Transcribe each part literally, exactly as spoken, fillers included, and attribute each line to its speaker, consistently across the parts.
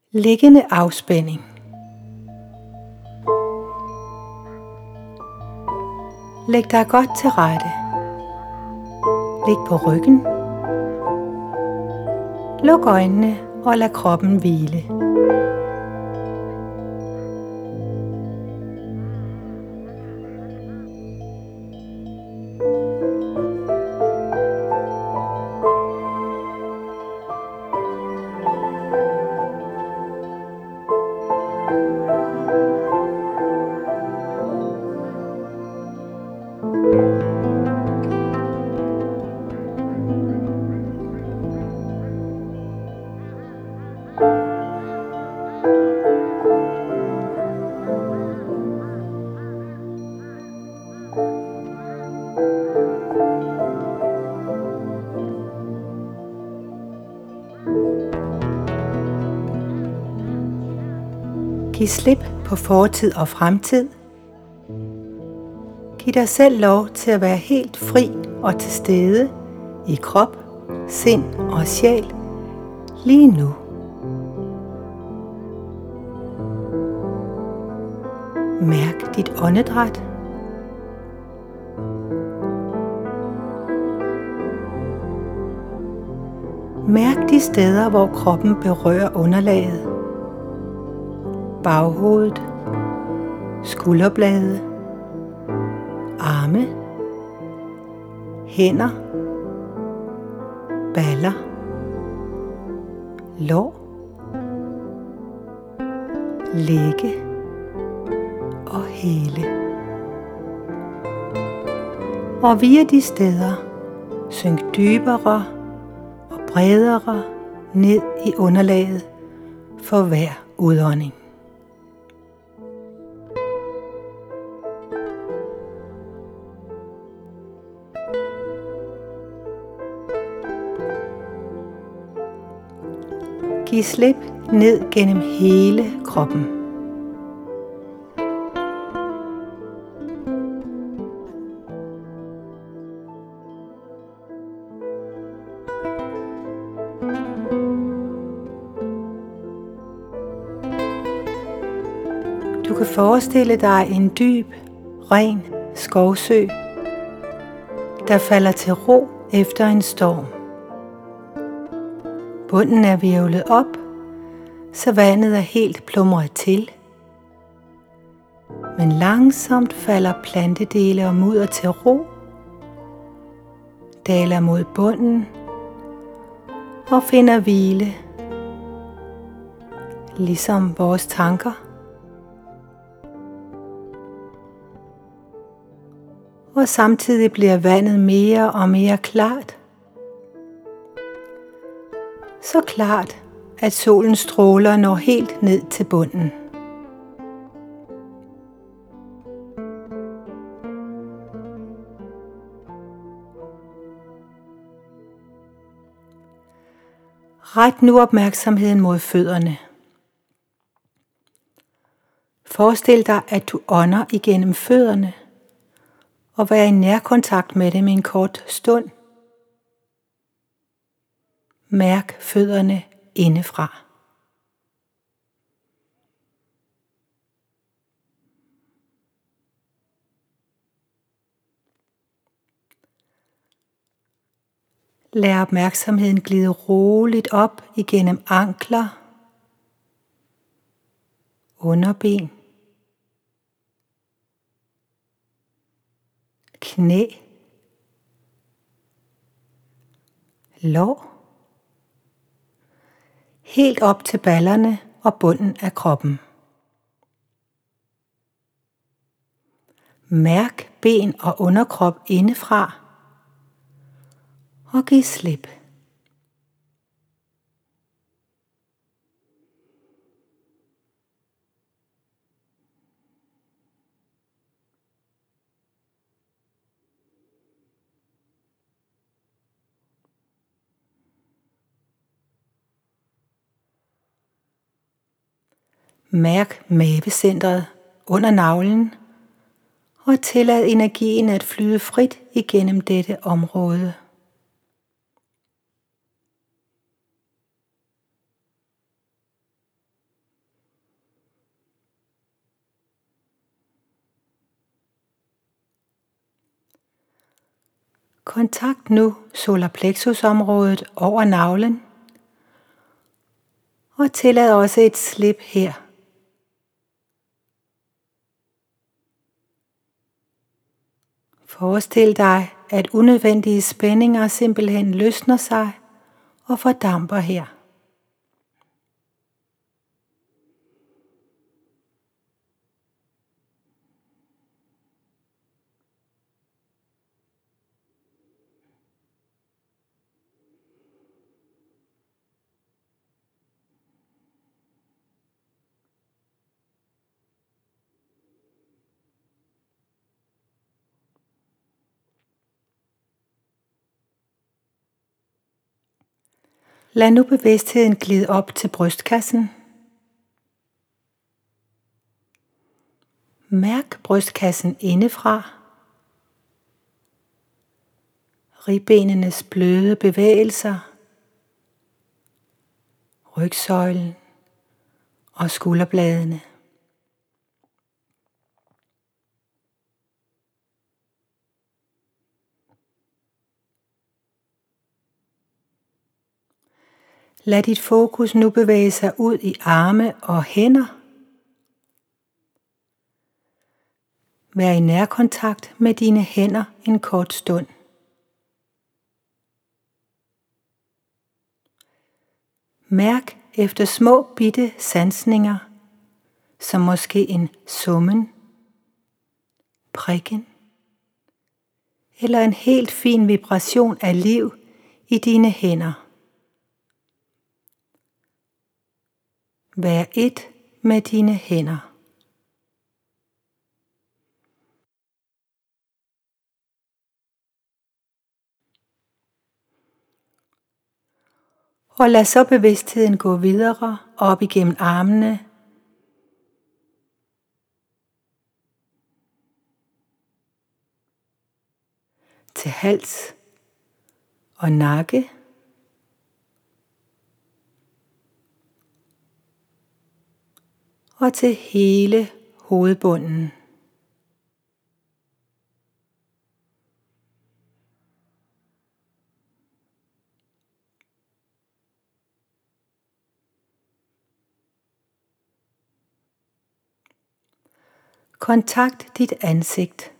Speaker 1: Liggende afspænding. Læg dig godt til rette. Lig på ryggen. Luk øjnene og lad kroppen hvile. Giv slip på fortid og fremtid. Giv dig selv lov til at være helt fri og til stede i krop, sind og sjæl lige nu. Mærk dit åndedræt. Mærk de steder, hvor kroppen berører underlaget. Baghovedet, skulderblade, arme, hænder, baller, lår, lægge og hæle. Og via de steder synk dybere og bredere ned i underlaget for hver udånding. Giv slip ned gennem hele kroppen. Du kan forestille dig en dyb, ren skovsø, der falder til ro efter en storm. Bunden er hvirvlet op, så vandet er helt plumret til. Men langsomt falder plantedele og mudder til ro, daler mod bunden og finder hvile, ligesom vores tanker. Og samtidig bliver vandet mere og mere klart. Så klart, at solens stråler når helt ned til bunden. Ret nu opmærksomheden mod fødderne. Forestil dig, at du ånder igennem fødderne og vær i nærkontakt med dem en kort stund. Mærk fødderne indefra. Lad opmærksomheden glide roligt op igennem ankler, underben, knæ, lår, helt op til ballerne og bunden af kroppen. Mærk ben og underkrop indefra og giv slip. Mærk mavecentret under navlen og tillad energien at flyde frit igennem dette område. Kontakt nu solarplexusområdet over navlen, og tillad også et slip her. Forestil dig, at unødvendige spændinger simpelthen løsner sig og fordamper her. Lad nu bevidstheden glide op til brystkassen. Mærk brystkassen indefra. Ribbenenes bløde bevægelser. Rygsøjlen og skulderbladene. Lad dit fokus nu bevæge sig ud i arme og hænder. Vær i nærkontakt med dine hænder en kort stund. Mærk efter små bitte sansninger, som måske en summen, prikken eller en helt fin vibration af liv i dine hænder. Vær ét med dine hænder. Og lad så bevidstheden gå videre op igennem armene, til hals og nakke, og til hele hovedbunden. Kontakt dit ansigt.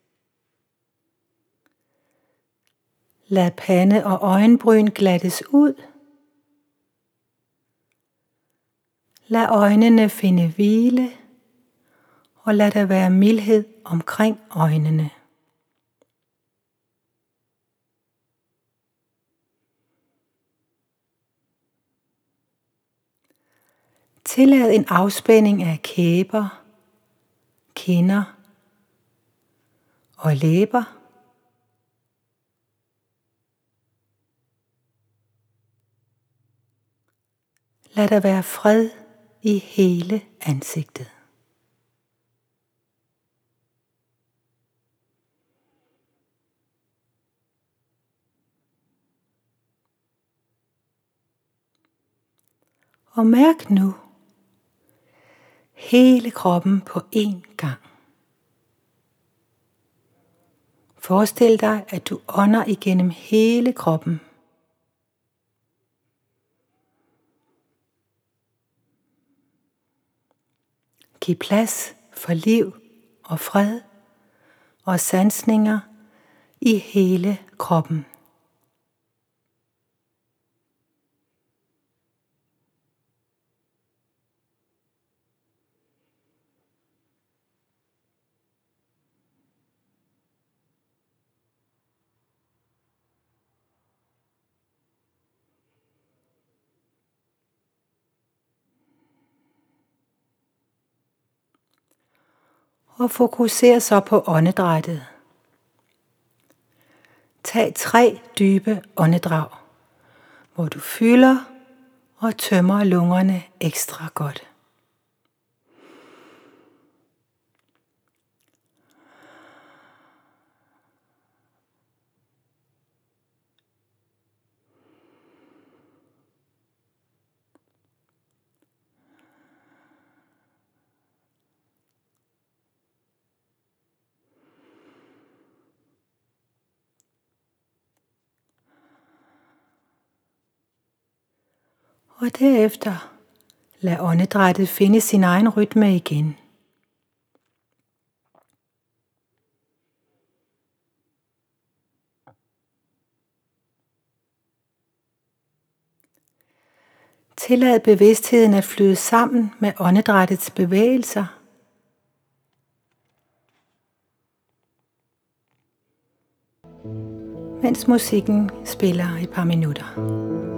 Speaker 1: Lad pande og øjenbryn glattes ud. Lad øjnene finde hvile, og lad der være mildhed omkring øjnene. Tillad en afspænding af kæber, kinder og læber. Lad der være fred i hele ansigtet. Og mærk nu hele kroppen på én gang. Forestil dig, at du ånder igennem hele kroppen. Giv plads for liv og fred og sansninger i hele kroppen. Og fokuser så på åndedrættet. Tag tre dybe åndedrag, hvor du fylder og tømmer lungerne ekstra godt. Og derefter lad åndedrættet finde sin egen rytme igen. Tillad bevidstheden at flyde sammen med åndedrættets bevægelser. Mens musikken spiller et par minutter.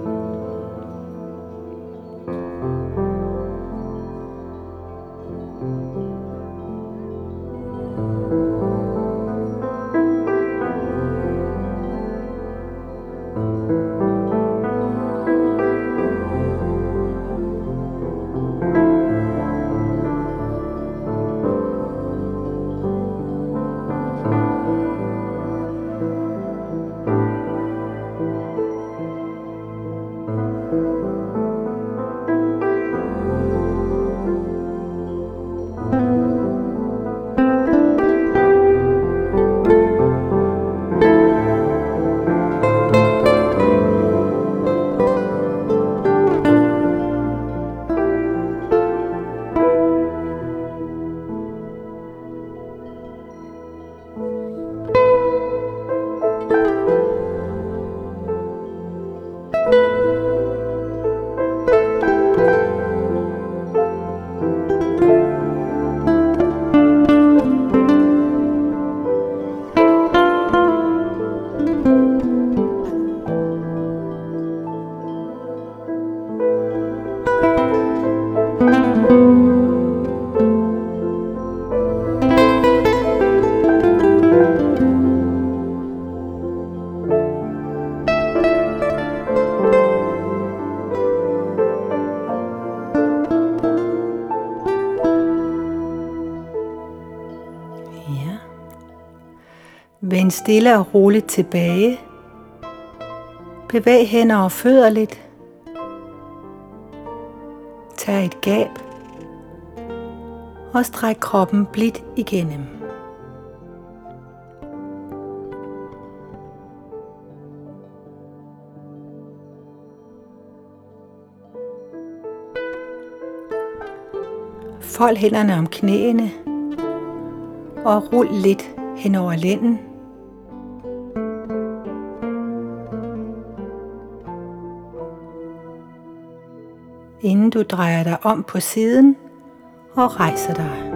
Speaker 1: Vend stille og roligt tilbage. Bevæg hænder og fødder lidt. Tag et gab. Og stræk kroppen blidt igennem. Fold hænderne om knæene. Og rul lidt hen over lænden. Inden du drejer dig om på siden og rejser dig.